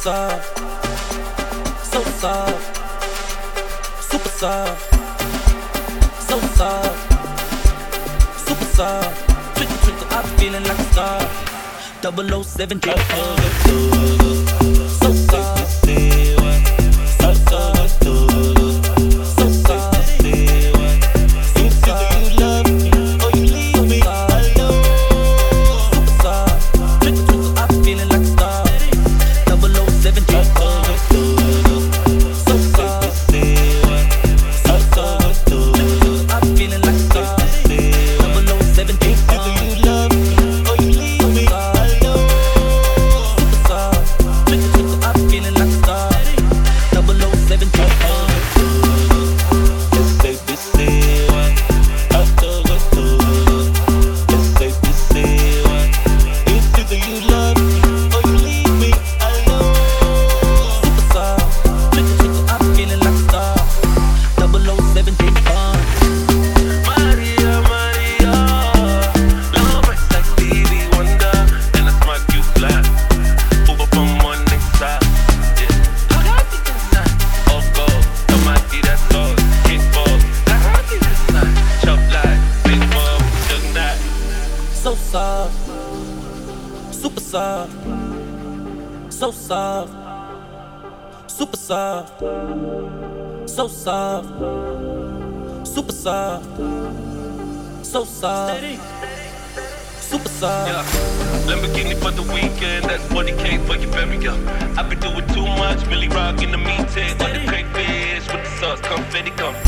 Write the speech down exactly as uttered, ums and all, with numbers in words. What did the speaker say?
soft, so soft, super soft, so soft, super soft. Twinkle, twinkle, I'm feeling like a star. double oh seven drip, so soft, so soft, so soft. So soft, super soft, so soft, super soft, so soft, super soft, so soft, super soft. Yeah, Lamborghini for the weekend, that's forty K for your burial. I've been doing too much, really rocking the meat tag on the crayfish with the sauce, confetti come.